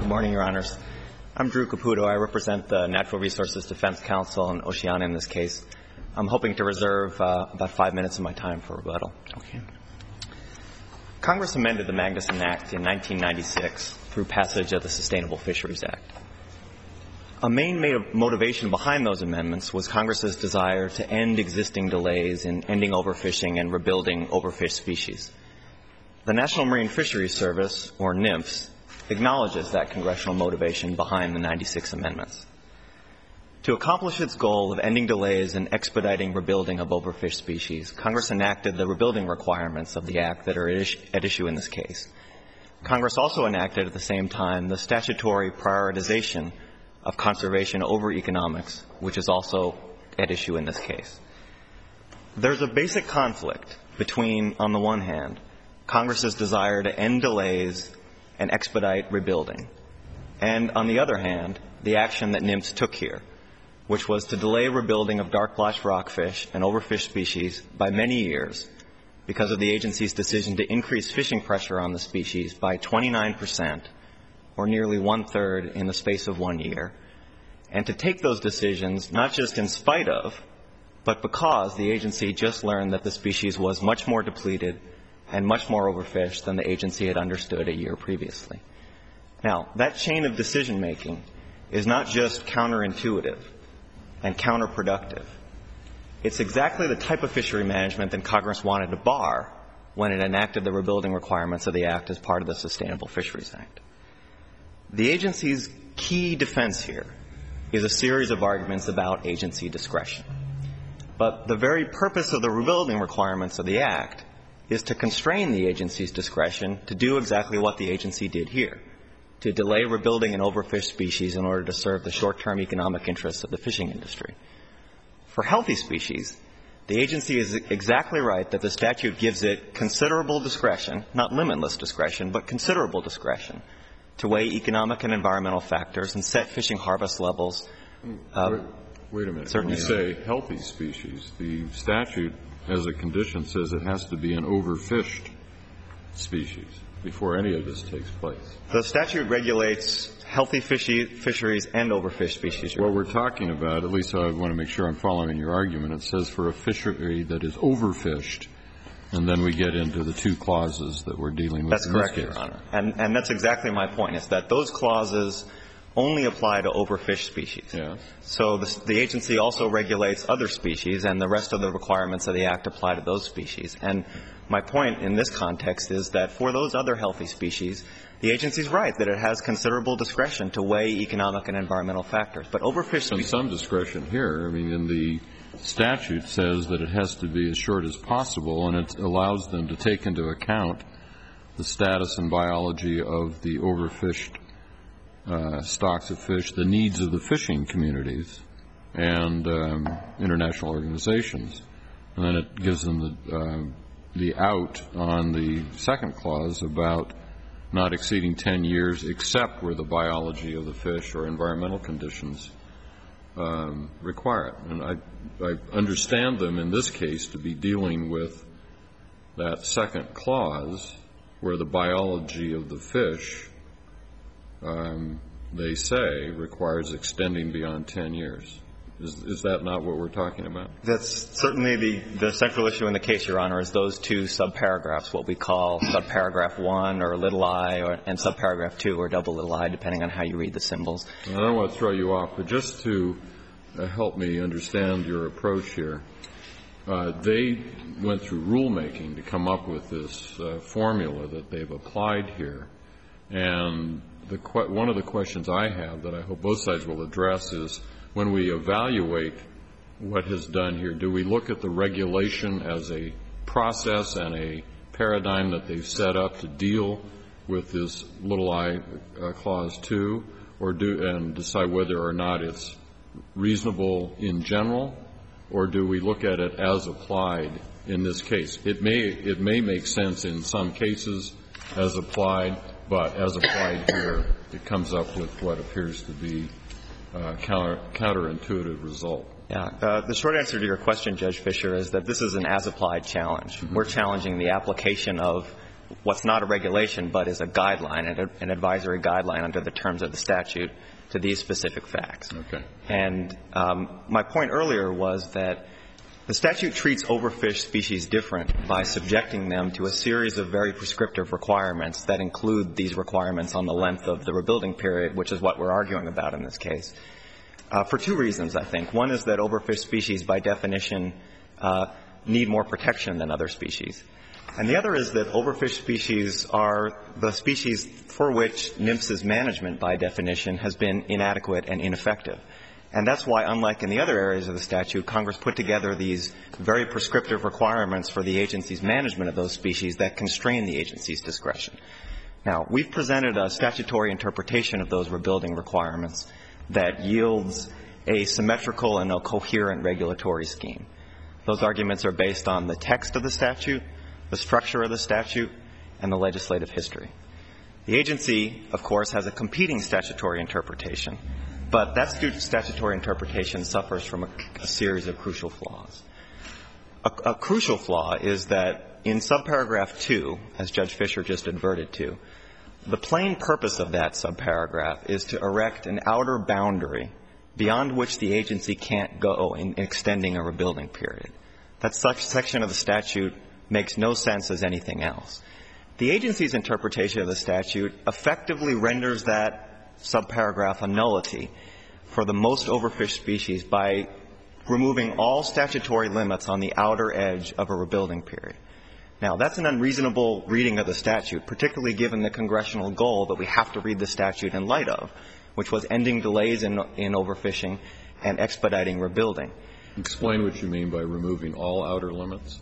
Good morning, Your Honors. I'm Drew Caputo. I represent the Natural Resources Defense Council and Oceana in this case. I'm hoping to reserve about 5 minutes of my time for rebuttal. Okay. Congress amended the Magnuson Act in 1996 through passage of the Sustainable Fisheries Act. A main motivation behind those amendments was Congress's desire to end existing delays in ending overfishing and rebuilding overfished species. The National Marine Fisheries Service, or NMFS, acknowledges that congressional motivation behind the 96 amendments. To accomplish its goal of ending delays and expediting rebuilding of overfished species, Congress enacted the rebuilding requirements of the Act that are at issue in this case. Congress also enacted at the same time the statutory prioritization of conservation over economics, which is also at issue in this case. There's a basic conflict between, on the one hand, Congress's desire to end delays and expedite rebuilding, and, on the other hand, the action that NMFS took here, which was to delay rebuilding of dark-blotched rockfish and overfished species by many years because of the agency's decision to increase fishing pressure on the species by 29%, or nearly one-third in the space of 1 year, and to take those decisions not just in spite of, but because the agency just learned that the species was much more depleted and much more overfished than the agency had understood a year previously. Now, that chain of decision-making is not just counterintuitive and counterproductive. It's exactly the type of fishery management that Congress wanted to bar when it enacted the rebuilding requirements of the Act as part of the Sustainable Fisheries Act. The agency's key defense here is a series of arguments about agency discretion. But the very purpose of the rebuilding requirements of the Act is to constrain the agency's discretion to do exactly what the agency did here, to delay rebuilding an overfished species in order to serve the short-term economic interests of the fishing industry. For healthy species, the agency is exactly right that the statute gives it considerable discretion, not limitless discretion, but considerable discretion, to weigh economic and environmental factors and set fishing harvest levels. Wait a minute. When you say healthy species, the statute as a condition says it has to be an overfished species before any of this takes place. The statute regulates healthy fisheries and overfished species. What we're talking about, at least I want to make sure I'm following your argument, it says for a fishery that is overfished, and then we get into the two clauses that we're dealing with. That's correct, Your Honor. And that's exactly my point, is that those clauses only apply to overfished species. Yes. So the agency also regulates other species, and the rest of the requirements of the Act apply to those species. And my point in this context is that for those other healthy species, the agency's right that it has considerable discretion to weigh economic and environmental factors. But overfished species... Some discretion here. I mean, in the statute says that it has to be as short as possible, and it allows them to take into account the status and biology of the overfished stocks of fish, the needs of the fishing communities and international organizations. And then it gives them the out on the second clause about not exceeding 10 years except where the biology of the fish or environmental conditions require it. And I understand them in this case to be dealing with that second clause where the biology of the fish, they say, requires extending beyond 10 years. Is that not what we're talking about? That's certainly the central issue in the case, Your Honor, is those two subparagraphs, what we call subparagraph 1 or little I and subparagraph 2 or double little I, depending on how you read the symbols. I don't want to throw you off, but just to help me understand your approach here, they went through rulemaking to come up with this formula that they've applied here. And one of the questions I have that I hope both sides will address is, when we evaluate what is done here, do we look at the regulation as a process and a paradigm that they've set up to deal with this little I clause 2, and decide whether or not it's reasonable in general, or do we look at it as applied in this case? It may make sense in some cases as applied, but as applied here, it comes up with what appears to be counterintuitive result. Yeah. The short answer to your question, Judge Fischer, is that this is an as-applied challenge. Mm-hmm. We're challenging the application of what's not a regulation but is a guideline, an advisory guideline under the terms of the statute to these specific facts. Okay. And my point earlier was that the statute treats overfished species different by subjecting them to a series of very prescriptive requirements that include these requirements on the length of the rebuilding period, which is what we're arguing about in this case, for two reasons, I think. One is that overfished species, by definition, need more protection than other species. And the other is that overfished species are the species for which NMFS's management, by definition, has been inadequate and ineffective. And that's why, unlike in the other areas of the statute, Congress put together these very prescriptive requirements for the agency's management of those species that constrain the agency's discretion. Now, we've presented a statutory interpretation of those rebuilding requirements that yields a symmetrical and a coherent regulatory scheme. Those arguments are based on the text of the statute, the structure of the statute, and the legislative history. The agency, of course, has a competing statutory interpretation, but that statutory interpretation suffers from a series of crucial flaws. A crucial flaw is that in subparagraph 2, as Judge Fisher just adverted to, the plain purpose of that subparagraph is to erect an outer boundary beyond which the agency can't go in extending a rebuilding period. That such section of the statute makes no sense as anything else. The agency's interpretation of the statute effectively renders that subparagraph a nullity for the most overfished species by removing all statutory limits on the outer edge of a rebuilding period. Now, that's an unreasonable reading of the statute, particularly given the congressional goal that we have to read the statute in light of, which was ending delays in overfishing and expediting rebuilding. Explain what you mean by removing all outer limits.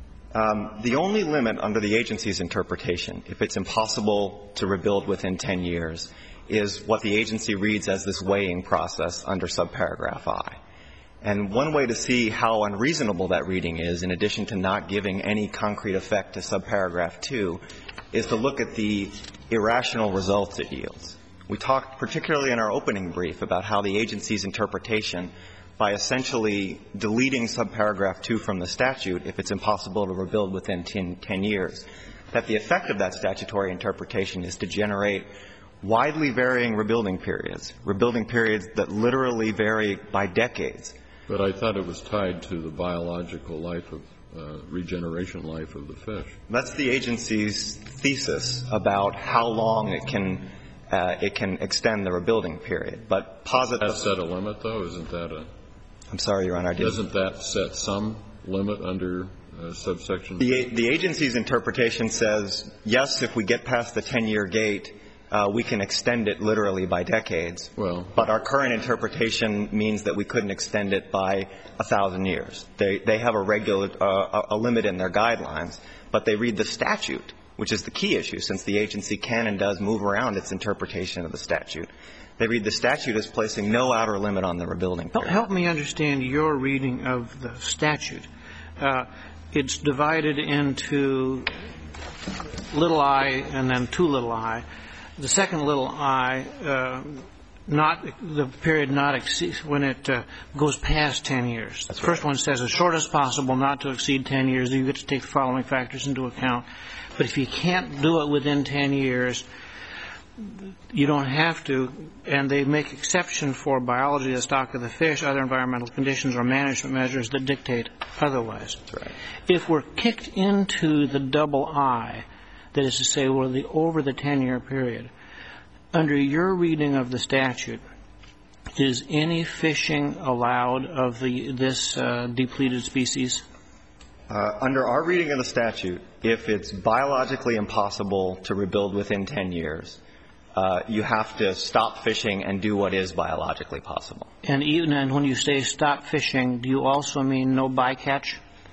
The only limit under the agency's interpretation, if it's impossible to rebuild within 10 years, is what the agency reads as this weighing process under subparagraph I. And one way to see how unreasonable that reading is, in addition to not giving any concrete effect to subparagraph 2, is to look at the irrational results it yields. We talked particularly in our opening brief about how the agency's interpretation, by essentially deleting subparagraph 2 from the statute if it's impossible to rebuild within 10 years, that the effect of that statutory interpretation is to generate widely varying rebuilding periods that literally vary by decades. But I thought it was tied to the biological life of regeneration life of the fish. That's the agency's thesis about how long it can extend the rebuilding period. But positive. Does that set a limit, though? Isn't that a? I'm sorry, Your Honor. Doesn't that set some limit under subsection? The agency's interpretation says, yes, if we get past the 10-year gate, we can extend it literally by decades. Well, but our current interpretation means that we couldn't extend it by 1,000 years. They have a limit in their guidelines, but they read the statute, which is the key issue, since the agency can and does move around its interpretation of the statute. They read the statute as placing no outer limit on the rebuilding period. Help me understand your reading of the statute. It's divided into little I and then two little I. The second little I, the period not exceed when it goes past 10 years. That's the first right. one says as short as possible, not to exceed 10 years. You get to take the following factors into account. But if you can't do it within 10 years, you don't have to, and they make exception for biology, the stock of the fish, other environmental conditions or management measures that dictate otherwise. That's right. If we're kicked into the double I, that is to say, over the 10-year period, under your reading of the statute, is any fishing allowed of this depleted species? Under our reading of the statute, if it's biologically impossible to rebuild within 10 years, you have to stop fishing and do what is biologically possible. And even when you say stop fishing, do you also mean no bycatch?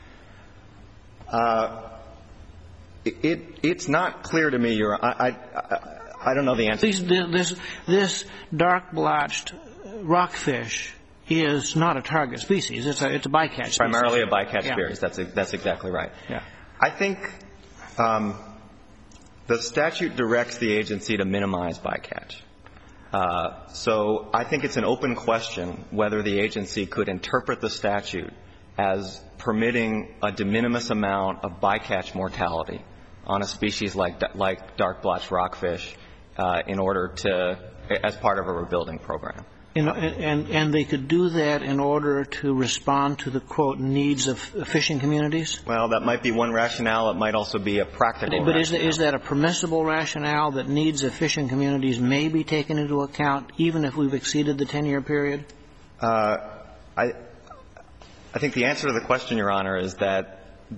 It's not clear to me. I don't know the answer. This dark-blotched rockfish is not a target species. It's a bycatch species. Primarily a bycatch Yeah. species. That's exactly right. Yeah. I think the statute directs the agency to minimize bycatch. So I think it's an open question whether the agency could interpret the statute as permitting a de minimis amount of bycatch mortality on a species like dark blotched rockfish in order to, as part of a rebuilding program. And they could do that in order to respond to the, quote, needs of fishing communities? Well, that might be one rationale. It might also be a practical rationale. But is that a permissible rationale that needs of fishing communities may be taken into account even if we've exceeded the 10-year period? I think the answer to the question, Your Honor, is that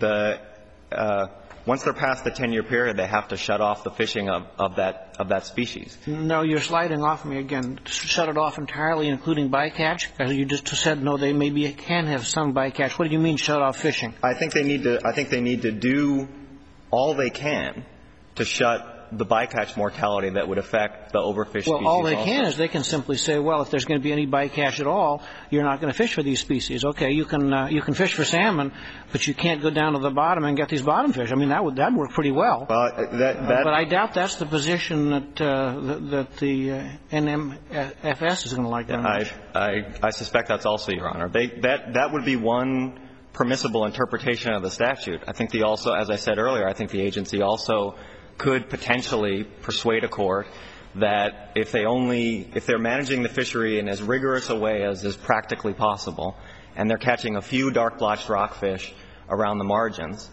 once they're past the 10-year period, they have to shut off the fishing of that species. No, you're sliding off me again. Shut it off entirely, including bycatch? You just said, no, they maybe can have some bycatch. What do you mean shut off fishing? I think they need to do all they can to shut the bycatch mortality that would affect the overfished species. Well, all they can is they can simply say, well, if there's going to be any bycatch at all, you're not going to fish for these species. Okay, you can fish for salmon, but you can't go down to the bottom and get these bottom fish. I mean, that'd work pretty well. But I doubt that's the position that the NMFS is going to like that much. I suspect that's also, Your Honor. That would be one permissible interpretation of the statute. I think as I said earlier, I think the agency also could potentially persuade a court that if they're managing the fishery in as rigorous a way as is practically possible, and they're catching a few dark blotched rockfish around the margins,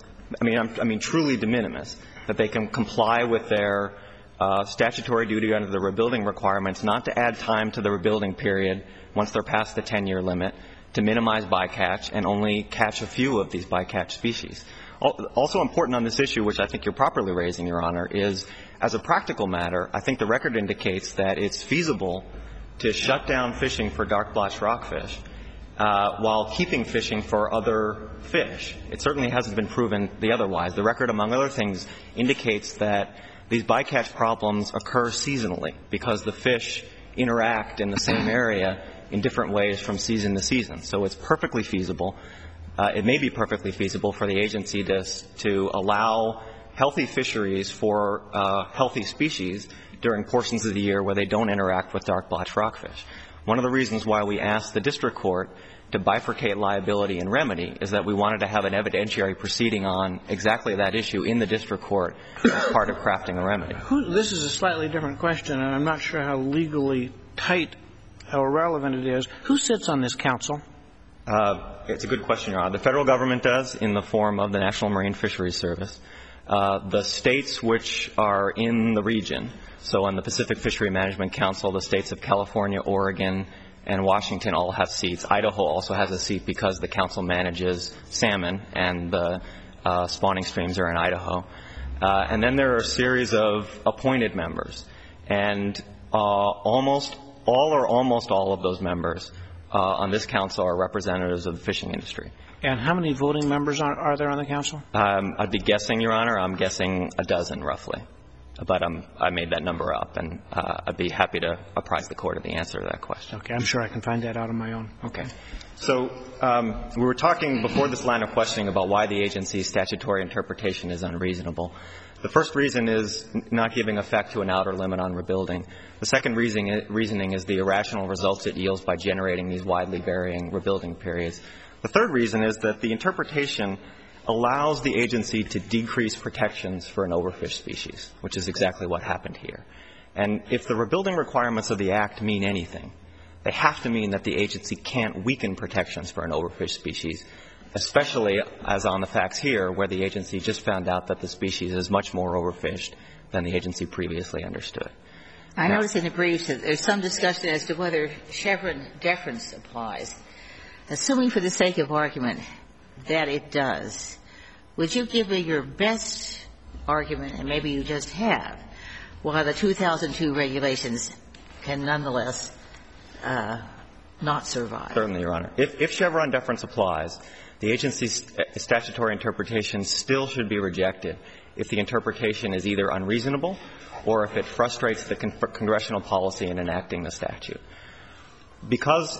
I mean truly de minimis, that they can comply with their statutory duty under the rebuilding requirements not to add time to the rebuilding period once they're past the 10-year limit, to minimize bycatch and only catch a few of these bycatch species. Also important on this issue, which I think you're properly raising, Your Honor, is as a practical matter, I think the record indicates that it's feasible to shut down fishing for dark blotched rockfish while keeping fishing for other fish. It certainly hasn't been proven the otherwise. The record, among other things, indicates that these bycatch problems occur seasonally because the fish interact in the same area in different ways from season to season. So it's perfectly feasible. It may be perfectly feasible for the agency to allow healthy fisheries for healthy species during portions of the year where they don't interact with dark blotched rockfish. One of the reasons why we asked the district court to bifurcate liability and remedy is that we wanted to have an evidentiary proceeding on exactly that issue in the district court as part of crafting a remedy. This is a slightly different question, and I'm not sure how legally tight or relevant it is. Who sits on this council? It's a good question, Your Honor. The federal government does in the form of the National Marine Fisheries Service. The states which are in the region, so on the Pacific Fishery Management Council, the states of California, Oregon, and Washington all have seats. Idaho also has a seat because the council manages salmon and the spawning streams are in Idaho. And then there are a series of appointed members. And almost all of those members on this council are representatives of the fishing industry. And how many voting members are there on the council? I'd be guessing, Your Honor. I'm guessing a dozen, roughly. But I made that number up, and I'd be happy to apprise the court of the answer to that question. Okay. I'm sure I can find that out on my own. Okay. So we were talking before this line of questioning about why the agency's statutory interpretation is unreasonable. The first reason is not giving effect to an outer limit on rebuilding. The second reasoning is the irrational results it yields by generating these widely varying rebuilding periods. The third reason is that the interpretation allows the agency to decrease protections for an overfished species, which is exactly what happened here. And if the rebuilding requirements of the Act mean anything, they have to mean that the agency can't weaken protections for an overfished species, especially as on the facts here, where the agency just found out that the species is much more overfished than the agency previously understood. I noticed in the briefs that there's some discussion as to whether Chevron deference applies. Assuming for the sake of argument that it does, would you give me your best argument, and maybe you just have, why the 2002 regulations can nonetheless not survive? Certainly, Your Honor. If Chevron deference applies, the agency's statutory interpretation still should be rejected if the interpretation is either unreasonable or if it frustrates the congressional policy in enacting the statute. Because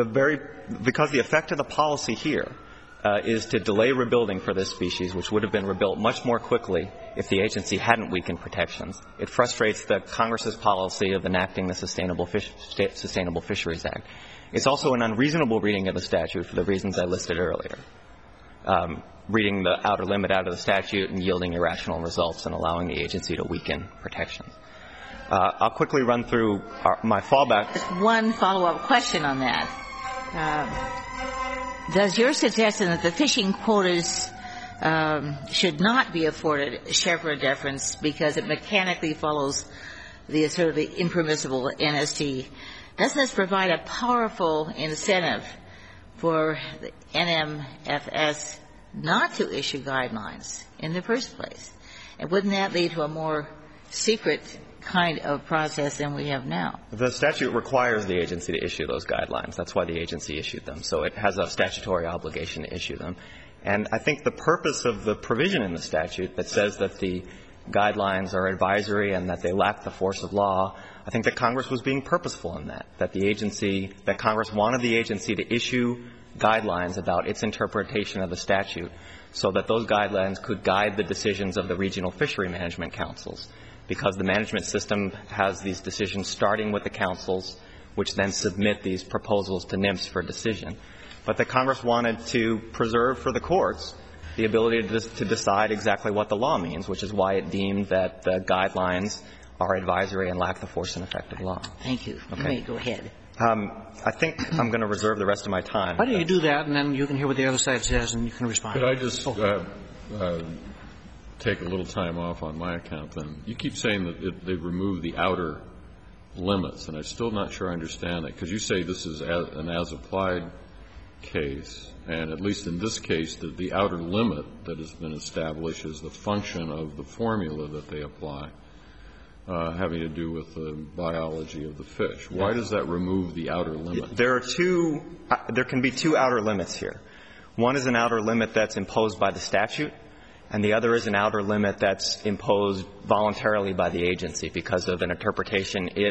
the effect of the policy here is to delay rebuilding for this species, which would have been rebuilt much more quickly if the agency hadn't weakened protections. It frustrates the Congress's policy of enacting the Sustainable Fisheries Act. It's also an unreasonable reading of the statute for the reasons I listed earlier. reading the outer limit out of the statute and yielding irrational results and allowing the agency to weaken protections. I'll quickly run through my fallback. Just one follow-up question on that. Does your suggestion that the fishing quotas should not be afforded Chevron deference because it mechanically follows the assertedly impermissible NST, doesn't this provide a powerful incentive for the NMFS not to issue guidelines in the first place? And wouldn't that lead to a more secret kind of process than we have now? The statute requires the agency to issue those guidelines. That's why the agency issued them. So it has a statutory obligation to issue them. And I think the purpose of the provision in the statute that says that the guidelines are advisory and that they lack the force of law, I think that Congress was being purposeful in that Congress wanted the agency to issue guidelines about its interpretation of the statute so that those guidelines could guide the decisions of the regional fishery management councils, because the management system has these decisions starting with the councils, which then submit these proposals to NMFS for decision. But that Congress wanted to preserve for the courts the ability to decide exactly what the law means, which is why it deemed that the guidelines are advisory and lack the force and effect of law. Thank you. Okay. You may go ahead. I think I'm going to reserve the rest of my time. Why don't you do that, and then you can hear what the other side says, and you can respond. Could I just take a little time off on my account, then? You keep saying that they removed the outer limits, and I'm still not sure I understand that, because you say this is an as-applied case, and at least in this case, the outer limit that has been established is the function of the formula that they apply, having to do with the biology of the fish. Why does that remove the outer limit? There can be two outer limits here. One is an outer limit that's imposed by the statute, and the other is an outer limit that's imposed voluntarily by the agency because of an interpretation it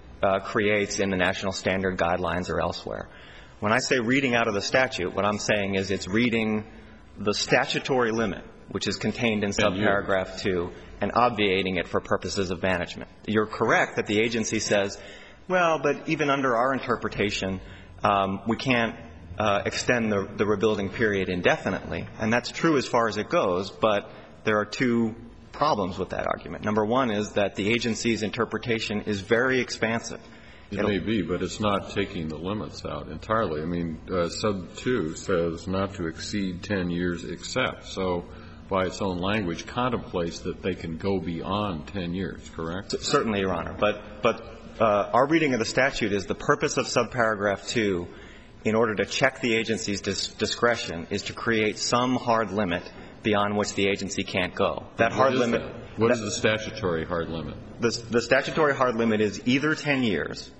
creates in the national standard guidelines or elsewhere. When I say reading out of the statute, what I'm saying is it's reading the statutory limit, which is contained in subparagraph 2, and obviating it for purposes of management. You're correct that the agency says, well, but even under our interpretation, we can't extend the rebuilding period indefinitely. And that's true as far as it goes, but there are two problems with that argument. Number one is that the agency's interpretation is very expansive. It may be, but it's not taking the limits out entirely. I mean, sub 2 says not to exceed 10 years except. So by its own language contemplates that they can go beyond 10 years, correct? Certainly, Your Honor. But our reading of the statute is the purpose of subparagraph 2, in order to check the agency's discretion, is to create some hard limit beyond which the agency can't go. That hard limit. What is the statutory hard limit? The statutory hard limit is either 10 years,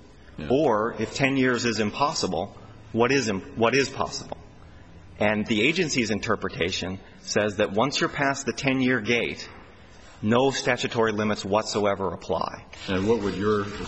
or if 10 years is impossible, what is possible? And the agency's interpretation says that once you're past the 10-year gate, no statutory limits whatsoever apply. And what would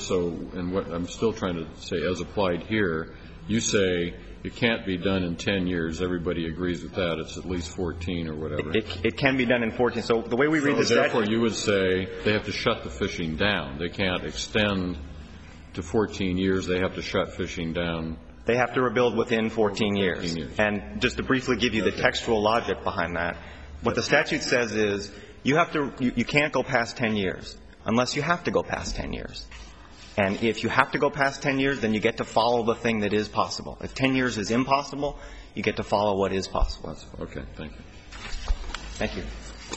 and what I'm still trying to say as applied here, you say it can't be done in 10 years. Everybody agrees with that. It's at least 14 or whatever. It can be done in 14. So the way we read the statute. Therefore, you would say they have to shut the fishing down. They can't extend to 14 years. They have to shut fishing down. They have to rebuild within 14 years. And just to briefly give you the textual logic behind that, what the statute says is you can't go past 10 years unless you have to go past 10 years. And if you have to go past 10 years, then you get to follow the thing that is possible. If 10 years is impossible, you get to follow what is possible. Okay. Thank you. Thank you.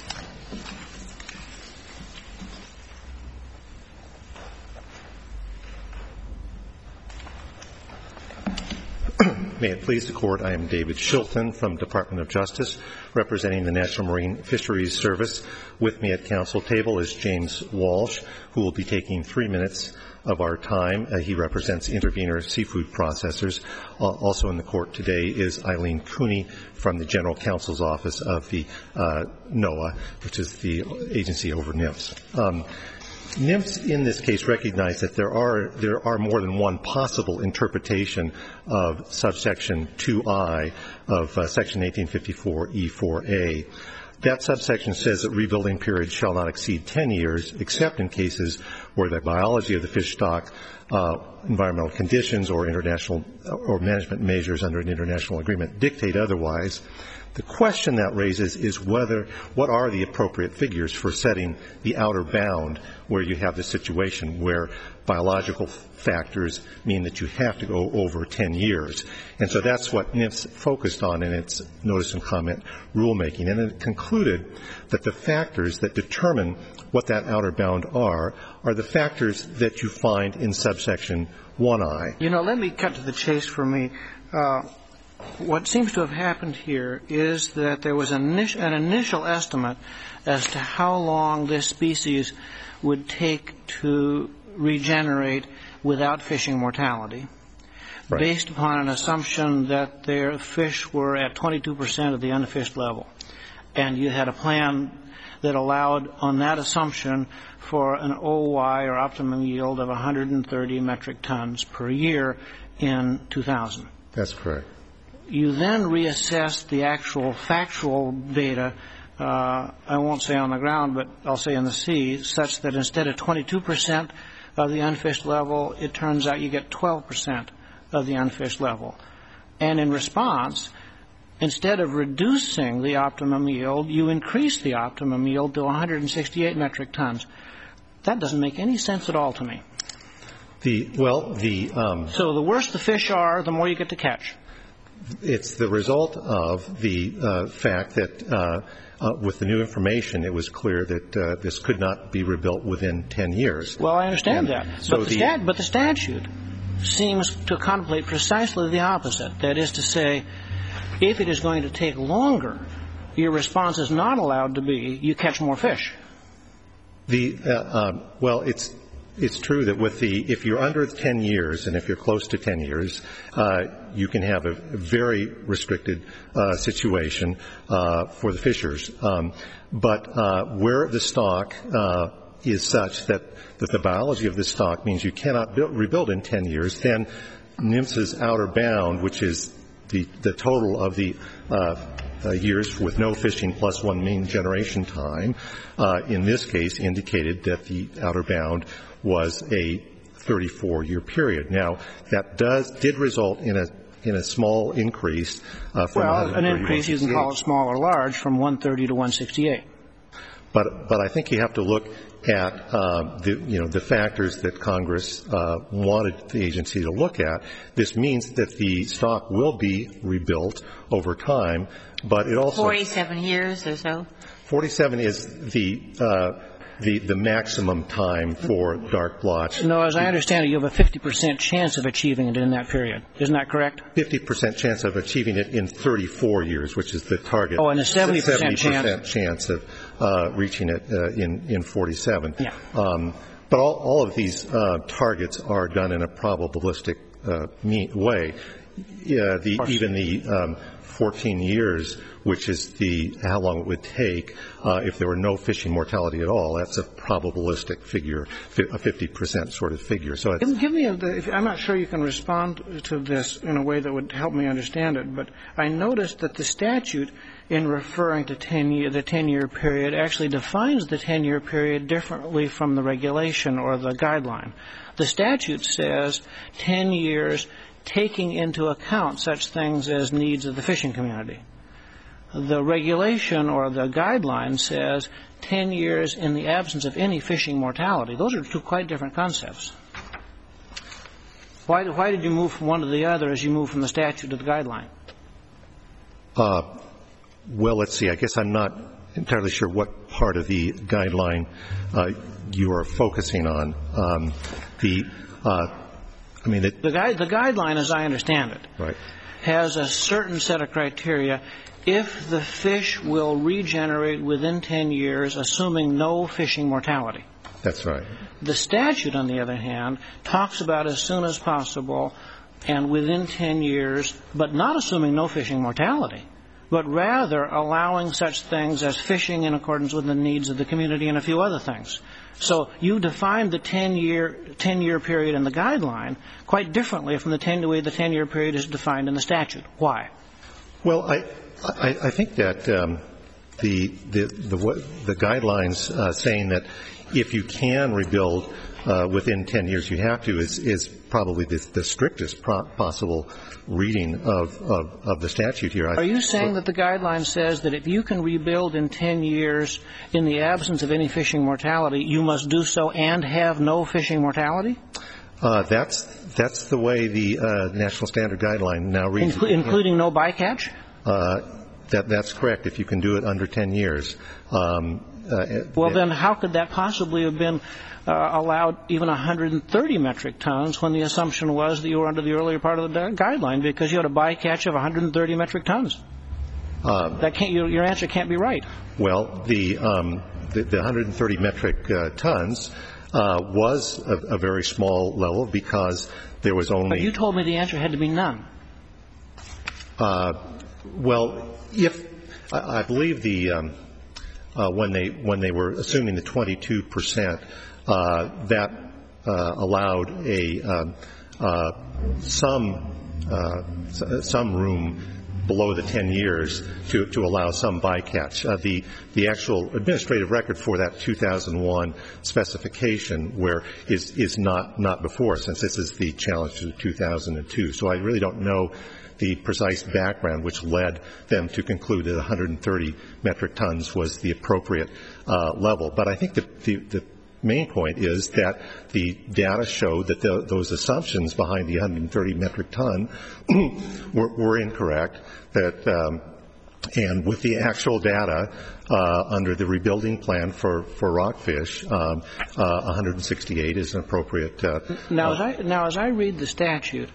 May it please the Court, I am David Shilton from Department of Justice, representing the National Marine Fisheries Service. With me at council table is James Walsh, who will be taking 3 minutes of our time. He represents intervenor seafood processors. Also in the court today is Eileen Cooney from the General Counsel's Office of the NOAA, which is the agency over NMFS. NMFS in this case recognize that there are more than one possible interpretation of subsection 2I of section 1854E4A. That subsection says that rebuilding periods shall not exceed 10 years, except in cases where the biology of the fish stock, environmental conditions, or international or management measures under an international agreement dictate otherwise. The question that raises is what are the appropriate figures for setting the outer bound where you have the situation where biological factors mean that you have to go over 10 years. And so that's what NIFS focused on in its notice and comment rulemaking. And it concluded that the factors that determine what that outer bound are the factors that you find in subsection 1I. You know, let me cut to the chase for me. What seems to have happened here is that there was an initial estimate as to how long this species would take to regenerate without fishing mortality, right, based upon an assumption that their fish were at 22% of the unfished level. And you had a plan that allowed, on that assumption, for an OY, or optimum yield, of 130 metric tons per year in 2000. That's correct. You then reassessed the actual factual data, I won't say on the ground, but I'll say in the sea, such that instead of 22% of the unfished level, it turns out you get 12% of the unfished level. And in response, instead of reducing the optimum yield, you increase the optimum yield to 168 metric tons. That doesn't make any sense at all to me. So the worse the fish are, the more you get to catch. It's the result of the fact that with the new information, it was clear that this could not be rebuilt within 10 years. Well, I understand that. So but the statute seems to contemplate precisely the opposite. That is to say, if it is going to take longer, your response is not allowed to be, you catch more fish. Well, it's true that if you're under 10 years and if you're close to 10 years, you can have a very restricted situation for the fishers. But where the stock is such that the biology of the stock means you cannot rebuild in 10 years, then NMFS's outer bound, which is the total of the years with no fishing plus one mean generation time, in this case indicated that the outer bound was a 34-year period. Now, that did result in a small increase from an increase, you can call it small or large, from 130 to 168. But I think you have to look at the factors that Congress wanted the agency to look at. This means that the stock will be rebuilt over time, but it also 47 years or so. 47 is the maximum time for dark blotch. No, as I understand it, you have a 50% chance of achieving it in that period. Isn't that correct? 50% chance of achieving it in 34 years, which is the target. Oh, and a 70% chance of reaching it in 47. Yeah. But all of these targets are done in a probabilistic way. Even the 14 years, which is how long it would take if there were no fishing mortality at all, that's a probabilistic figure, a 50% sort of figure. So give me I'm not sure you can respond to this in a way that would help me understand it, but I noticed that the statute, in referring to the 10-year period, actually defines the 10-year period differently from the regulation or the guideline. The statute says 10 years taking into account such things as needs of the fishing community. The regulation or the guideline says 10 years in the absence of any fishing mortality. Those are two quite different concepts. Why did you move from one to the other as you move from the statute to the guideline? Well, let's see. I guess I'm not entirely sure what part of the guideline you are focusing on. The guideline, as I understand it, right, has a certain set of criteria. If the fish will regenerate within 10 years, assuming no fishing mortality. That's right. The statute, on the other hand, talks about as soon as possible and within 10 years, but not assuming no fishing mortality, but rather allowing such things as fishing in accordance with the needs of the community and a few other things. So you defined the 10-year period in the guideline quite differently from the way the 10-year period is defined in the statute. Why? Well, I think that the guidelines saying that if you can rebuild within 10 years you have to is probably the strictest possible reading of the statute here. Are you saying that the guideline says that if you can rebuild in 10 years in the absence of any fishing mortality, you must do so and have no fishing mortality? That's the way the National Standard Guideline now reads. Including no bycatch? That's correct, if you can do it under 10 years. Well, then how could that possibly have been allowed even 130 metric tons when the assumption was that you were under the earlier part of the guideline because you had a bycatch of 130 metric tons? Your answer can't be right. Well, the 130 metric tons was a very small level because there was only... But you told me the answer had to be none. Well, I believe when they were assuming the 22%, that allowed some room below the 10 years to allow some bycatch. The actual administrative record for that 2001 specification is not before, since this is the challenge to 2002. So I really don't know the precise background which led them to conclude that 130 metric tons was the appropriate level. But I think the main point is that the data showed that those assumptions behind the 130 metric ton were incorrect. And with the actual data under the rebuilding plan for rockfish, 168 is an appropriate. Now, as I read the statute,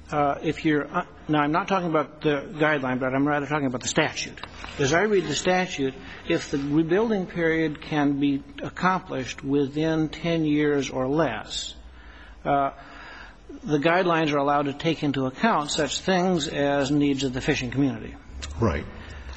now I'm not talking about the guideline, but I'm rather talking about the statute. As I read the statute, if the rebuilding period can be accomplished within 10 years or less, the guidelines are allowed to take into account such things as needs of the fishing community. Right.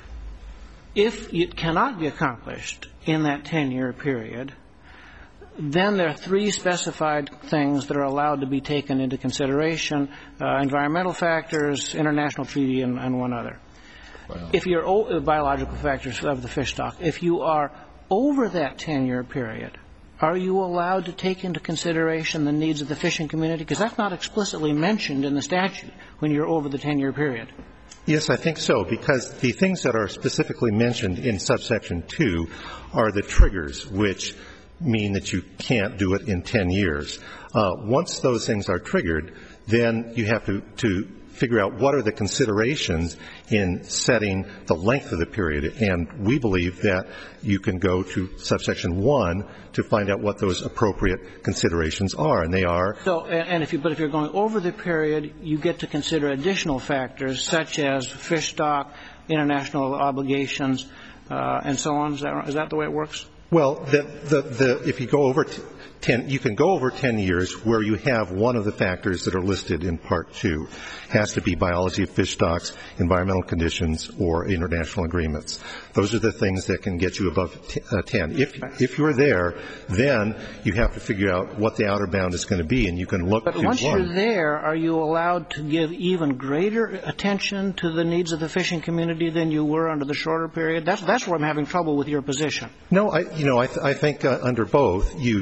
If it cannot be accomplished in that 10-year period, then there are three specified things that are allowed to be taken into consideration: environmental factors, international treaty, and one other. Wow. If you're biological factors of the fish stock, if you are over that 10-year period, are you allowed to take into consideration the needs of the fishing community? Because that's not explicitly mentioned in the statute when you're over the 10-year period. Yes, I think so, because the things that are specifically mentioned in subsection 2 are the triggers which mean that you can't do it in 10 years. Once those things are triggered, then you have to figure out what are the considerations in setting the length of the period. And we believe that you can go to subsection 1 to find out what those appropriate considerations are, and they are. So, but if you're going over the period, you get to consider additional factors such as fish stock, international obligations, and so on. Is that the way it works? Well, if you go over 10, you can go over 10 years where you have one of the factors that are listed in Part 2. It has to be biology of fish stocks, environmental conditions, or international agreements. Those are the things that can get you above 10. If you're there, then you have to figure out what the outer bound is going to be, and you can look to one. But once you're there, are you allowed to give even greater attention to the needs of the fishing community than you were under the shorter period? That's where I'm having trouble with your position. No, I think under both you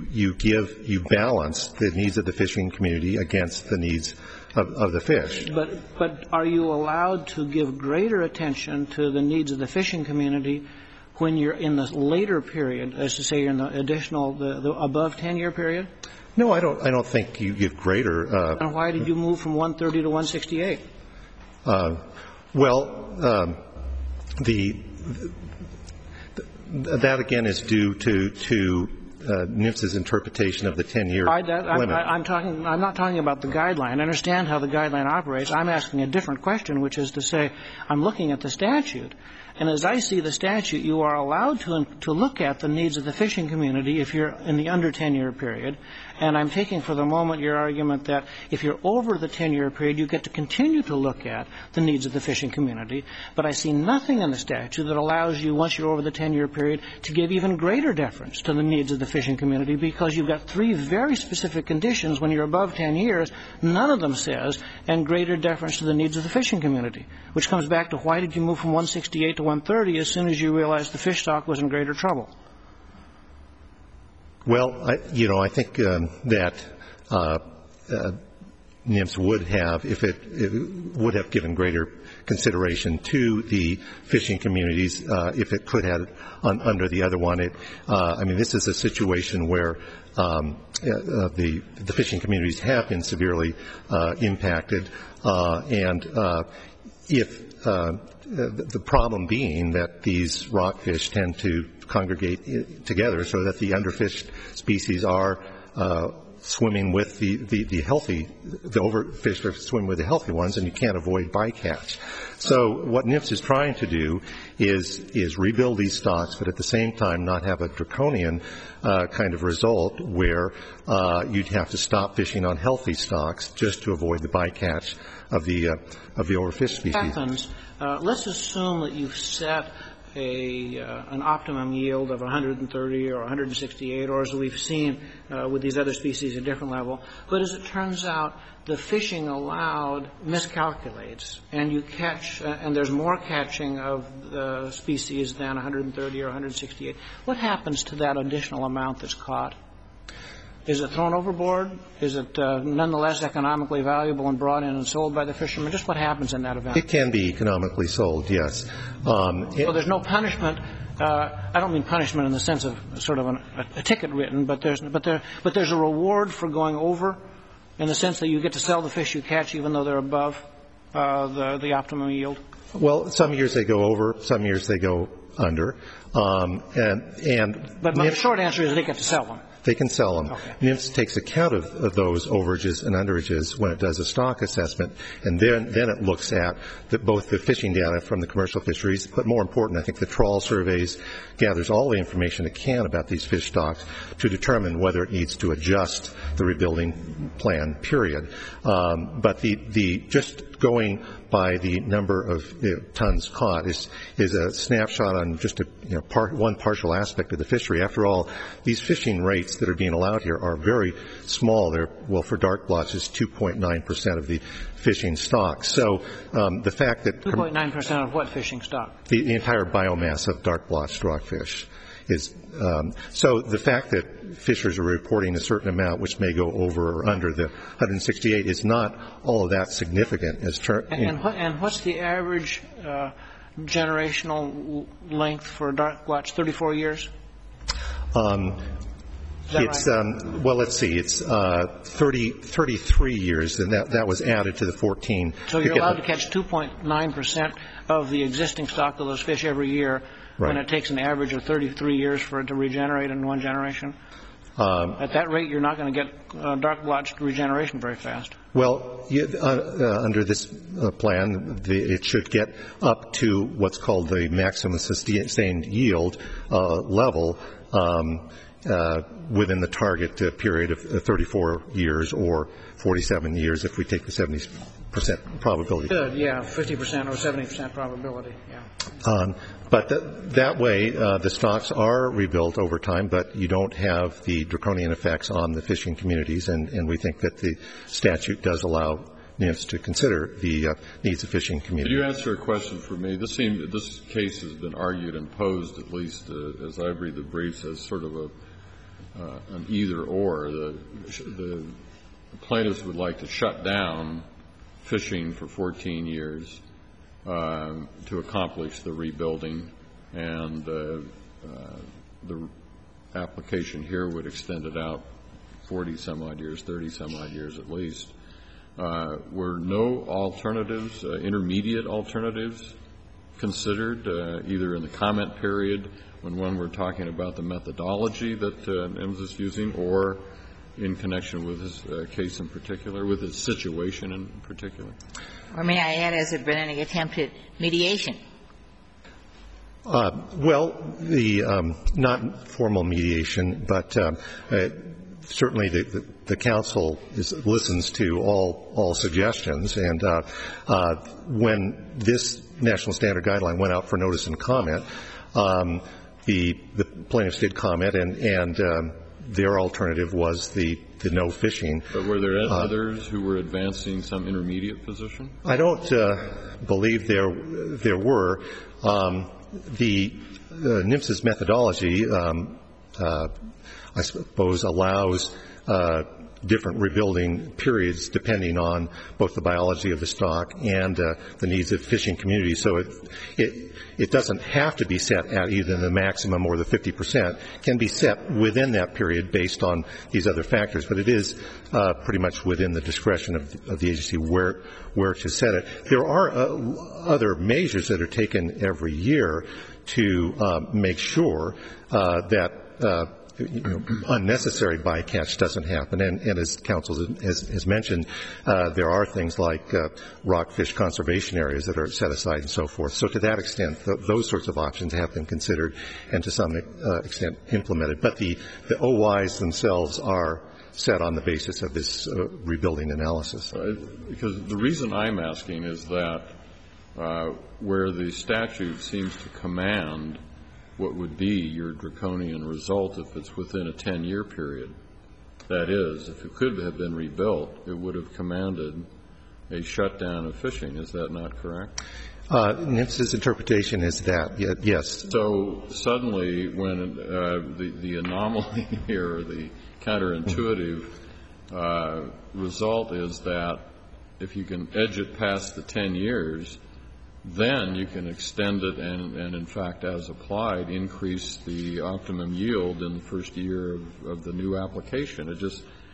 balance the needs of the fishing community against the needs of the fish. But are you allowed to give greater attention to the needs of the fishing community when you're in the later period, as to say you're in the additional, the above 10-year period? No, I don't think you give greater. And why did you move from 130 to 168? That again is due to NMFS's interpretation of the 10-year limit. I'm not talking about the guideline. I understand how the guideline operates. I'm asking a different question, which is to say, I'm looking at the statute, and as I see the statute, you are allowed to look at the needs of the fishing community if you're in the under 10-year period. And I'm taking for the moment your argument that if you're over the 10-year period, you get to continue to look at the needs of the fishing community. But I see nothing in the statute that allows you, once you're over the 10-year period, to give even greater deference to the needs of the fishing community, because you've got three very specific conditions when you're above 10 years. None of them says, and greater deference to the needs of the fishing community, which comes back to why did you move from 168 to 130 as soon as you realized the fish stock was in greater trouble? Well, I think that NMFS would have, if it would have given greater consideration to the fishing communities if it could have under the other one. This is a situation where the fishing communities have been severely impacted, and if the problem being that these rockfish tend to congregate together so that the underfished species are swimming with the healthy, the overfished are swimming with the healthy ones, and you can't avoid bycatch. So what NMFS is trying to do is rebuild these stocks, but at the same time not have a draconian kind of result where you'd have to stop fishing on healthy stocks just to avoid the bycatch of the overfished species. Let's assume that you've set an optimum yield of 130 or 168, or as we've seen with these other species, a different level. But as it turns out, the fishing allowed miscalculates, and you catch, and there's more catching of the species than 130 or 168. What happens to that additional amount that's caught? Is it thrown overboard? Is it nonetheless economically valuable and brought in and sold by the fishermen? Just what happens in that event? It can be economically sold, yes. So there's no punishment. I don't mean punishment in the sense of sort of a ticket written, but there's a reward for going over, in the sense that you get to sell the fish you catch even though they're above the optimum yield. Well, some years they go over, some years they go under, but the short answer is they get to sell them. They can sell them. Okay. NMFS takes account of those overages and underages when it does a stock assessment, and then it looks at both the fishing data from the commercial fisheries, but more important, I think the trawl surveys gathers all the information it can about these fish stocks to determine whether it needs to adjust the rebuilding plan, period. But the just going by the number of tons caught is a snapshot on just one partial aspect of the fishery. After all, these fishing rates that are being allowed here are very small. For dark blotches, 2.9% of the fishing stock. So the fact that 2.9% of what fishing stock? The entire biomass of dark blotched rockfish is. So the fact that fishers are reporting a certain amount, which may go over or under the 168, is not all of that significant. And what's the average generational length for dark blotch? 34 years. It's right? Well, let's see. It's 33 years, and that was added to the 14. So you're allowed to catch 2.9% of the existing stock of those fish every year, right, when it takes an average of 33 years for it to regenerate in one generation. At that rate, you're not going to get dark blotched regeneration very fast. Well, under this plan, it should get up to what's called the maximum sustained yield level within the target period of 34 years or 47 years if we take the 70% probability. Good, yeah, 50% or 70% probability, yeah. But that way, the stocks are rebuilt over time, but you don't have the draconian effects on the fishing communities, and we think that the statute does allow NMFS to consider the needs of fishing communities. Could you answer a question for me? This case has been argued and posed, at least as I read the briefs, as sort of an either-or. The plaintiffs would like to shut down fishing for 14 years to accomplish the rebuilding, and the application here would extend it out 40-some-odd years, 30-some-odd years at least. Were no alternatives, intermediate alternatives, considered, either in the comment period when we're talking about the methodology that NMFS is using, or in connection with this case in particular, with its situation in particular? Or may I add, has there been any attempt at mediation? Well, not formal mediation, but certainly the council listens to all suggestions, and when this national standard guideline went out for notice and comment, the plaintiffs did comment, and their alternative was the no fishing. But were there others who were advancing some intermediate position? I don't believe there were. The NMFS's methodology I suppose, allows different rebuilding periods depending on both the biology of the stock and the needs of fishing communities. So it doesn't have to be set at either the maximum or the 50%. It can be set within that period based on these other factors, but it is pretty much within the discretion of the agency where to set it. There are other measures that are taken every year to make sure that unnecessary bycatch doesn't happen. And as counsel has mentioned, there are things like rockfish conservation areas that are set aside and so forth. So to that extent, those sorts of options have been considered and to some extent implemented. But the OYs themselves are set on the basis of this rebuilding analysis. Because the reason I'm asking is that where the statute seems to command what would be your draconian result if it's within a 10-year period. That is, if it could have been rebuilt, it would have commanded a shutdown of fishing. Is that not correct? NIPS's interpretation is that, yes. So suddenly when the anomaly here, or the counterintuitive result is that if you can edge it past the 10 years, then you can extend it and in fact, as applied, increase the optimum yield in the first year of the new application. It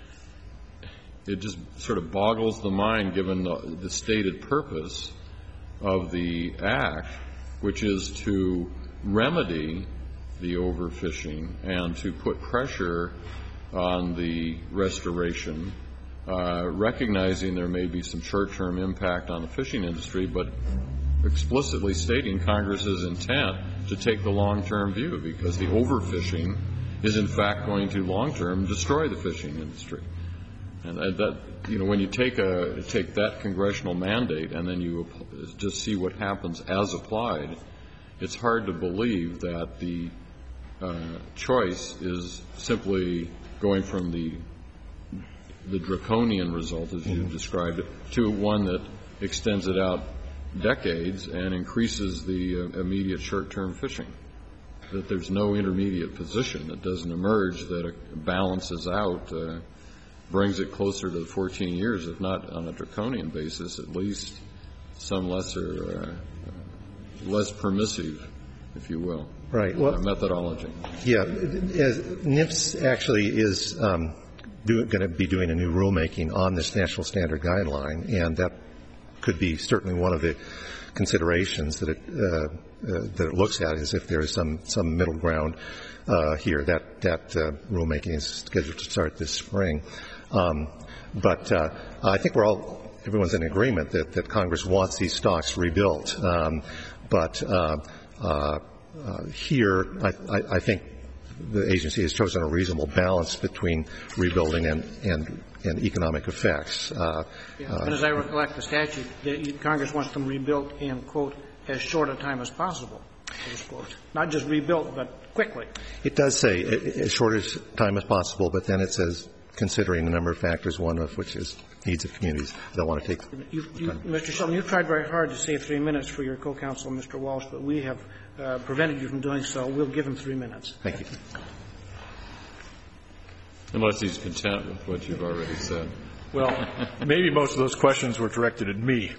just sort of boggles the mind given the stated purpose of the Act, which is to remedy the overfishing and to put pressure on the restoration, recognizing there may be some short-term impact on the fishing industry, but explicitly stating Congress's intent to take the long-term view, because the overfishing is in fact going to long-term destroy the fishing industry. And that, when you take that congressional mandate and then you just see what happens as applied, it's hard to believe that the choice is simply going from the draconian result, as you described it, to one that extends it out decades and increases the immediate short-term fishing. That there's no intermediate position that doesn't emerge, that it balances out, brings it closer to the 14 years, if not on a draconian basis, at least some less permissive, if you will, methodology. Yeah, NIPS actually is going to be doing a new rulemaking on this national standard guideline, and that could be certainly one of the considerations that it looks at, is if there is some middle ground here. That rulemaking is scheduled to start this spring. But I think everyone's in agreement that Congress wants these stocks rebuilt. But here, I think the agency has chosen a reasonable balance between rebuilding and economic effects. But as I recollect the statute, Congress wants them rebuilt in, quote, as short a time as possible, close quote. Not just rebuilt, but quickly. It does say as short as time as possible, but then it says considering a number of factors, one of which is needs of communities. I don't want to take time. Mr. Sheldon, you've tried very hard to save 3 minutes for your co-counsel, Mr. Walsh, but we have prevented you from doing so. We'll give him 3 minutes. Thank you. Unless he's content with what you've already said. Well, maybe most of those questions were directed at me.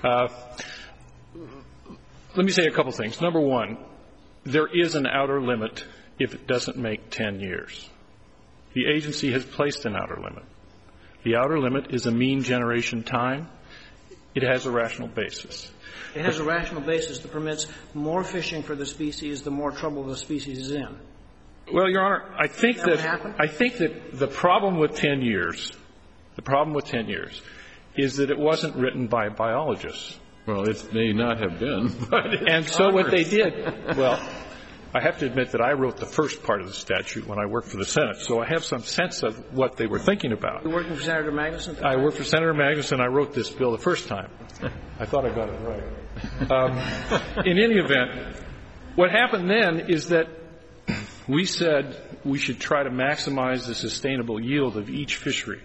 Let me say a couple things. Number one, there is an outer limit if it doesn't make 10 years. The agency has placed an outer limit. The outer limit is a mean generation time. It has a rational basis. It has a rational basis that permits more fishing for the species the more trouble the species is in. Well, Your Honor, I think that the problem with 10 years is that it wasn't written by biologists. Well, it may not have been, but and so what they did, well, I have to admit that I wrote the first part of the statute when I worked for the Senate, so I have some sense of what they were thinking about. You working for Senator Magnuson? I worked for Senator Magnuson. I wrote this bill the first time. I thought I got it right. In any event, what happened then is that we said we should try to maximize the sustainable yield of each fishery.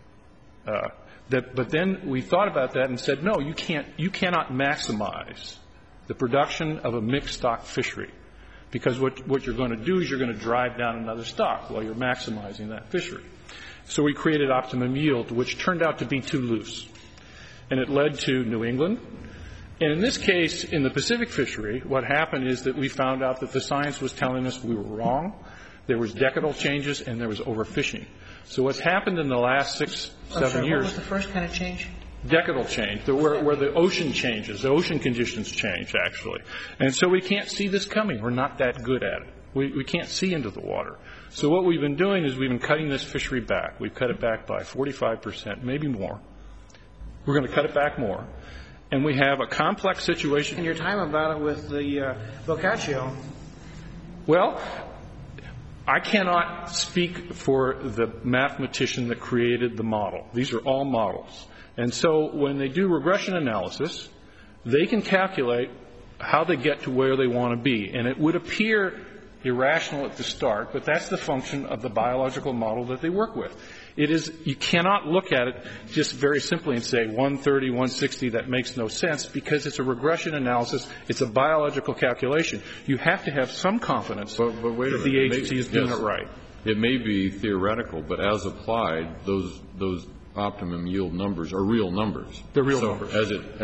But then we thought about that and said, no, you cannot maximize the production of a mixed stock fishery because what you're going to do is you're going to drive down another stock while you're maximizing that fishery. So we created optimum yield, which turned out to be too loose. And it led to New England. And in this case, in the Pacific fishery, what happened is that we found out that the science was telling us we were wrong. There was decadal changes and there was overfishing. So what's happened in the last 6-7 years... What was the first kind of change? Decadal change, where the ocean changes. The ocean conditions change, actually. And so we can't see this coming. We're not that good at it. We can't see into the water. So what we've been doing is we've been cutting this fishery back. We've cut it back by 45%, maybe more. We're going to cut it back more. And we have a complex situation. And your time about it with the Boccaccio. Well, I cannot speak for the mathematician that created the model. These are all models. And so when they do regression analysis, they can calculate how they get to where they want to be. And it would appear irrational at the start, but that's the function of the biological model that they work with. It is, you cannot look at it just very simply and say 130, 160, that makes no sense, because it's a regression analysis. It's a biological calculation. You have to have some confidence that the agency is doing it right. It may be theoretical, but as applied, those optimum yield numbers are real numbers. They're real numbers.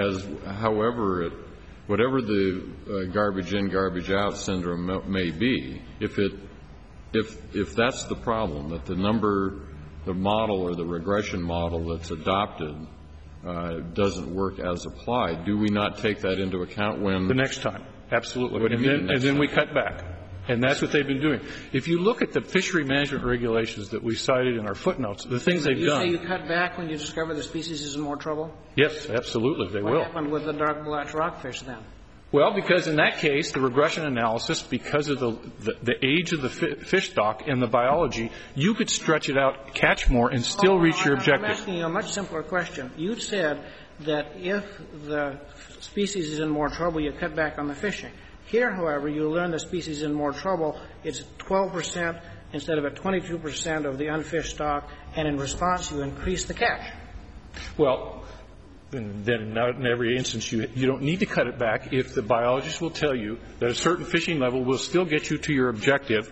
Whatever the garbage in, garbage out syndrome may be, if that's the problem, that the model or the regression model that's adopted doesn't work as applied, do we not take that into account when... The next time, absolutely. What do you mean? And then we cut back. And that's what they've been doing. If you look at the fishery management regulations that we cited in our footnotes, the things they've done... You say you cut back when you discover the species is in more trouble? Yes, absolutely, they will. What happened with the dark blotch rockfish then? Well, because in that case, the regression analysis, because of the age of the fish stock and the biology, you could stretch it out, catch more, and still reach your objective. I'm asking you a much simpler question. You said that if the species is in more trouble, you cut back on the fishing. Here, however, you learn the species in more trouble. It's 12% instead of at 22% of the unfished stock, and in response, you increase the catch. Well, then not in every instance you don't need to cut it back if the biologist will tell you that a certain fishing level will still get you to your objective.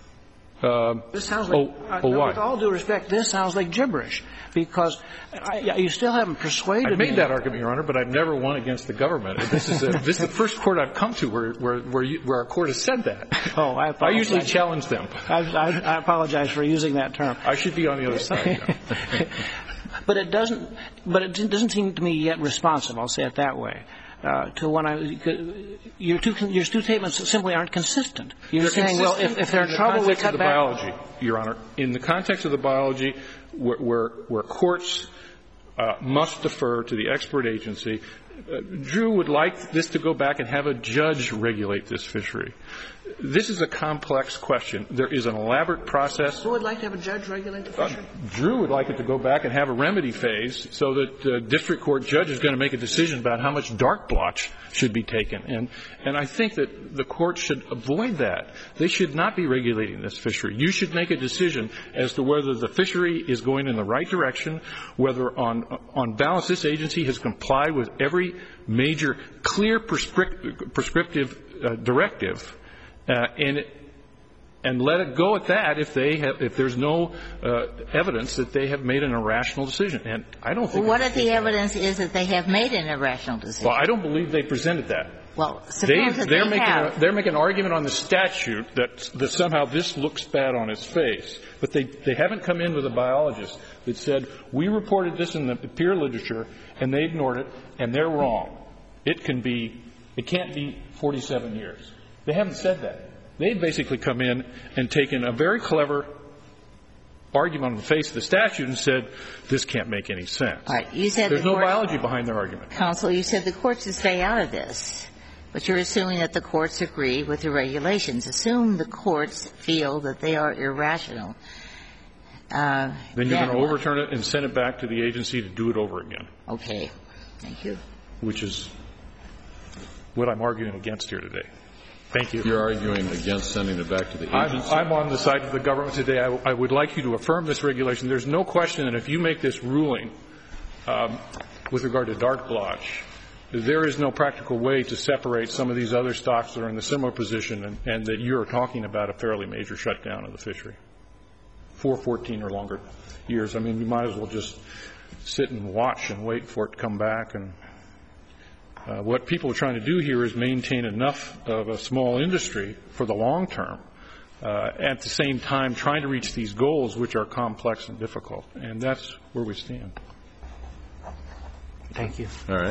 This sounds like, why? with all due respect, this sounds like gibberish, because you still haven't persuaded me. I've made that argument, Your Honor, but I've never won against the government. This is the first court I've come to where our court has said that. Oh, I usually challenge them. I apologize for using that term. I should be on the other side. But it doesn't seem to me yet responsive, I'll say it that way. To when your two statements simply aren't consistent. You're saying, well, if they're in trouble, we cut back. Biology, Your Honor, in the context of the biology, where courts must defer to the expert agency, Drew would like this to go back and have a judge regulate this fishery. This is a complex question. There is an elaborate process. Who would like to have a judge regulate the fishery? Drew would like it to go back and have a remedy phase so that the district court judge is going to make a decision about how much dark blotch should be taken. And I think that the court should avoid that. They should not be regulating this fishery. You should make a decision as to whether the fishery is going in the right direction, whether on balance this agency has complied with every major clear prescriptive directive, and let it go at that if there's no evidence that they have made an irrational decision. And I don't think. Well, what if the evidence is that they have made an irrational decision? Well, I don't believe they presented that. Well, suppose that they have. They're making an argument on the statute that somehow this looks bad on its face. But they haven't come in with a biologist that said, we reported this in the peer literature, and they ignored it, and they're wrong. It can't be 47 years. They haven't said that. They've basically come in and taken a very clever argument on the face of the statute and said, this can't make any sense. All right. You said there's no biology behind their argument. Counsel, you said the courts should stay out of this. But you're assuming that the courts agree with the regulations. Assume the courts feel that they are irrational. Then you're going to overturn it and send it back to the agency to do it over again. Okay. Thank you. Which is what I'm arguing against here today. Thank you. You're arguing against sending it back to the agency? I'm on the side of the government today. I would like you to affirm this regulation. There's no question that if you make this ruling with regard to dark blotch, there is no practical way to separate some of these other stocks that are in a similar position and that you're talking about a fairly major shutdown of the fishery for 14 or longer years. I mean, you might as well just sit and watch and wait for it to come back. And what people are trying to do here is maintain enough of a small industry for the long term, at the same time trying to reach these goals, which are complex and difficult. And that's where we stand. Thank you. All right.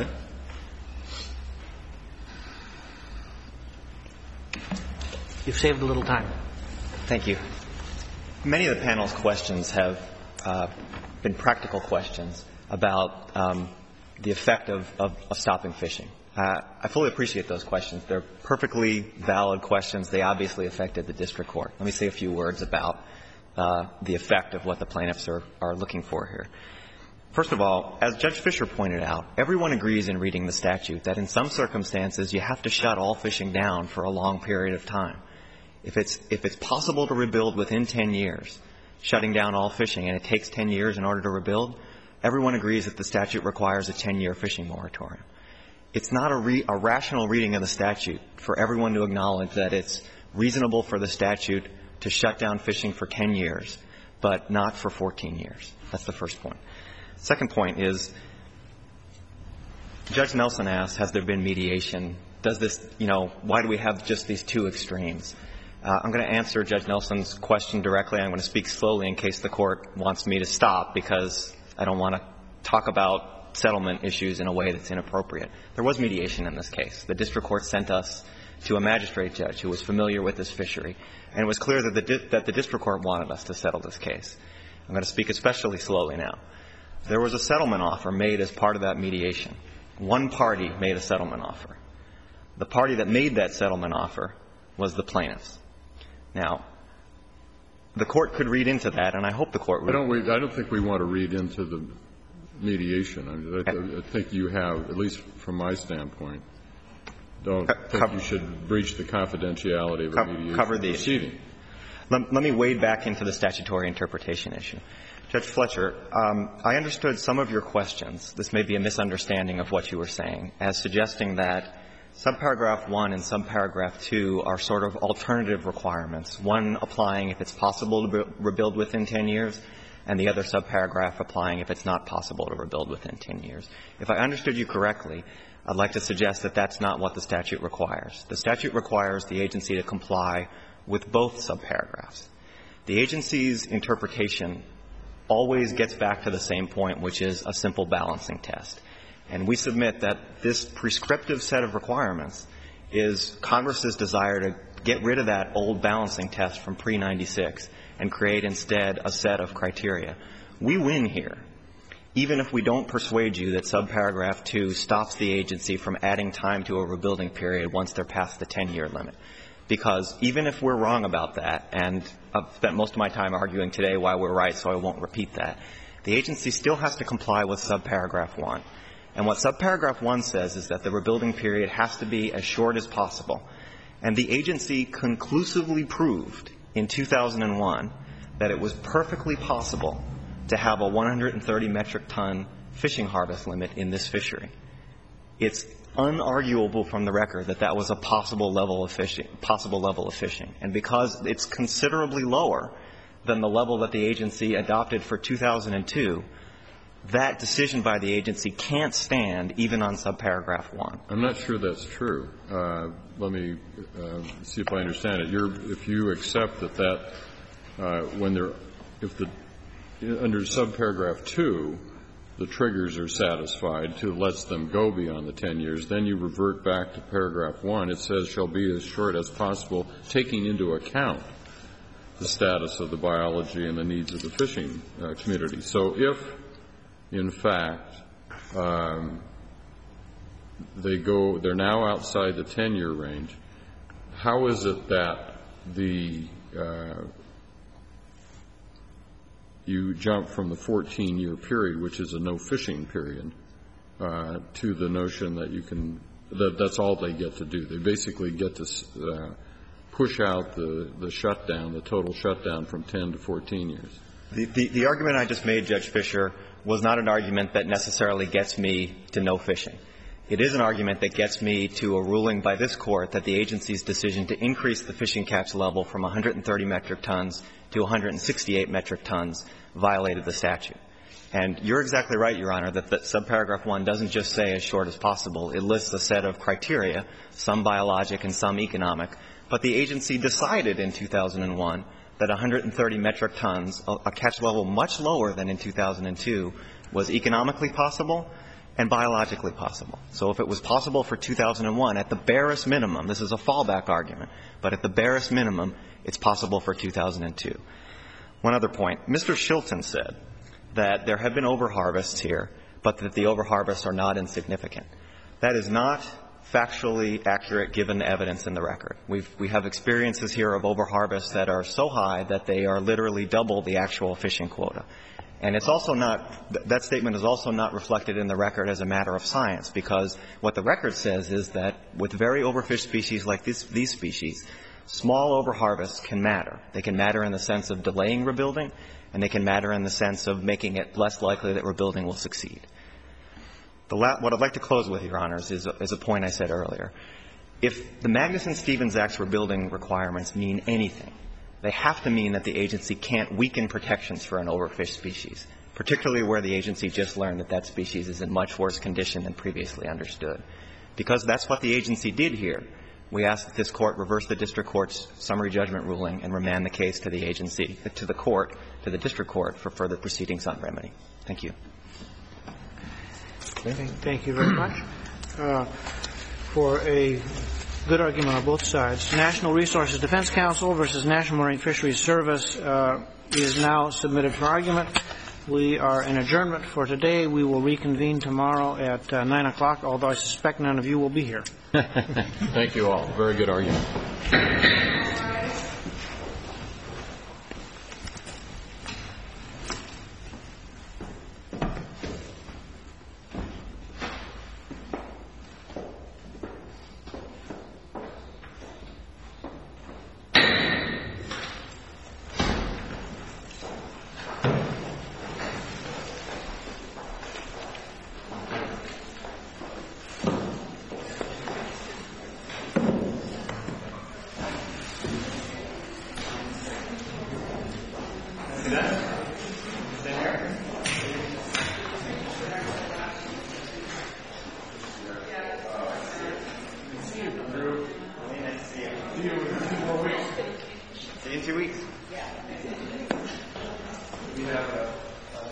You've saved a little time. Thank you. Many of the panel's questions have been practical questions about the effect of stopping fishing. I fully appreciate those questions. They're perfectly valid questions. They obviously affected the district court. Let me say a few words about the effect of what the plaintiffs are looking for here. First of all, as Judge Fischer pointed out, everyone agrees in reading the statute that in some circumstances you have to shut all fishing down for a long period of time. If it's possible to rebuild within 10 years, shutting down all fishing, and it takes 10 years in order to rebuild, everyone agrees that the statute requires a 10-year fishing moratorium. It's not a rational reading of the statute for everyone to acknowledge that it's reasonable for the statute to shut down fishing for 10 years, but not for 14 years. That's the first point. Second point is, Judge Nelson asked, has there been mediation? Does this, why do we have just these two extremes? I'm going to answer Judge Nelson's question directly. I'm going to speak slowly in case the Court wants me to stop, because I don't want to talk about settlement issues in a way that's inappropriate. There was mediation in this case. The district court sent us to a magistrate judge who was familiar with this fishery, and it was clear that the district court wanted us to settle this case. I'm going to speak especially slowly now. There was a settlement offer made as part of that mediation. One party made a settlement offer. The party that made that settlement offer was the plaintiffs. Now, the Court could read into that, and I hope the Court would. I don't think we want to read into the mediation. I think you have, at least from my standpoint, don't think you should breach the confidentiality of a mediation proceeding. Let me wade back into the statutory interpretation issue. Judge Fletcher, I understood some of your questions. This may be a misunderstanding of what you were saying, as suggesting that subparagraph 1 and subparagraph 2 are sort of alternative requirements, one applying if it's possible to rebuild within 10 years, and the other subparagraph applying if it's not possible to rebuild within 10 years. If I understood you correctly, I'd like to suggest that that's not what the statute requires. The statute requires the agency to comply with both subparagraphs. The agency's interpretation always gets back to the same point, which is a simple balancing test. And we submit that this prescriptive set of requirements is Congress's desire to get rid of that old balancing test from pre-96 and create instead a set of criteria. We win here, even if we don't persuade you that subparagraph 2 stops the agency from adding time to a rebuilding period once they're past the 10-year limit. Because even if we're wrong about that, and I've spent most of my time arguing today why we're right, so I won't repeat that, the agency still has to comply with subparagraph 1. And what subparagraph 1 says is that the rebuilding period has to be as short as possible. And the agency conclusively proved in 2001 that it was perfectly possible to have a 130 metric ton fishing harvest limit in this fishery. It's unarguable from the record that that was a possible level of fishing. And because it's considerably lower than the level that the agency adopted for 2002, that decision by the agency can't stand even on subparagraph 1. I'm not sure that's true. Let me see if I understand it. If you accept that under subparagraph 2, the triggers are satisfied to lets them go beyond the 10 years, then you revert back to paragraph 1. It says shall be as short as possible, taking into account the status of the biology and the needs of the fishing community. So if, in fact, they're now outside the 10-year range, how is it that you jump from the 14-year period, which is a no-fishing period, to the notion that that's all they get to do? They basically get to push out the shutdown, the total shutdown, from 10 to 14 years. The argument I just made, Judge Fischer, was not an argument that necessarily gets me to no fishing. It is an argument that gets me to a ruling by this Court that the agency's decision to increase the fishing catch level from 130 metric tons to 168 metric tons violated the statute. And you're exactly right, Your Honor, that subparagraph 1 doesn't just say as short as possible. It lists a set of criteria, some biologic and some economic. But the agency decided in 2001 that 130 metric tons, a catch level much lower than in 2002, was economically possible and biologically possible. So if it was possible for 2001, at the barest minimum, this is a fallback argument, but at the barest minimum, it's possible for 2002. One other point. Mr. Shilton said that there have been overharvests here, but that the overharvests are not insignificant. That is not factually accurate given the evidence in the record. We have experiences here of overharvests that are so high that they are literally double the actual fishing quota. And it's also not – that statement is also not reflected in the record as a matter of science, because what the record says is that with very overfished species like these species, small overharvests can matter. They can matter in the sense of delaying rebuilding, and they can matter in the sense of making it less likely that rebuilding will succeed. What I'd like to close with, Your Honors, is a point I said earlier. If the Magnuson-Stevens Act's rebuilding requirements mean anything, they have to mean that the agency can't weaken protections for an overfished species, particularly where the agency just learned that that species is in much worse condition than previously understood. Because that's what the agency did here. We ask that this Court reverse the district court's summary judgment ruling and remand the case to the agency, to the court, to the district court for further proceedings on remedy. Thank you. Thank you very much. For a good argument on both sides, National Resources Defense Council versus National Marine Fisheries Service is now submitted for argument. We are in adjournment for today. We will reconvene tomorrow at 9 o'clock, although I suspect none of you will be here. Thank you all. Very good argument. See you in 2 weeks. Yeah. We have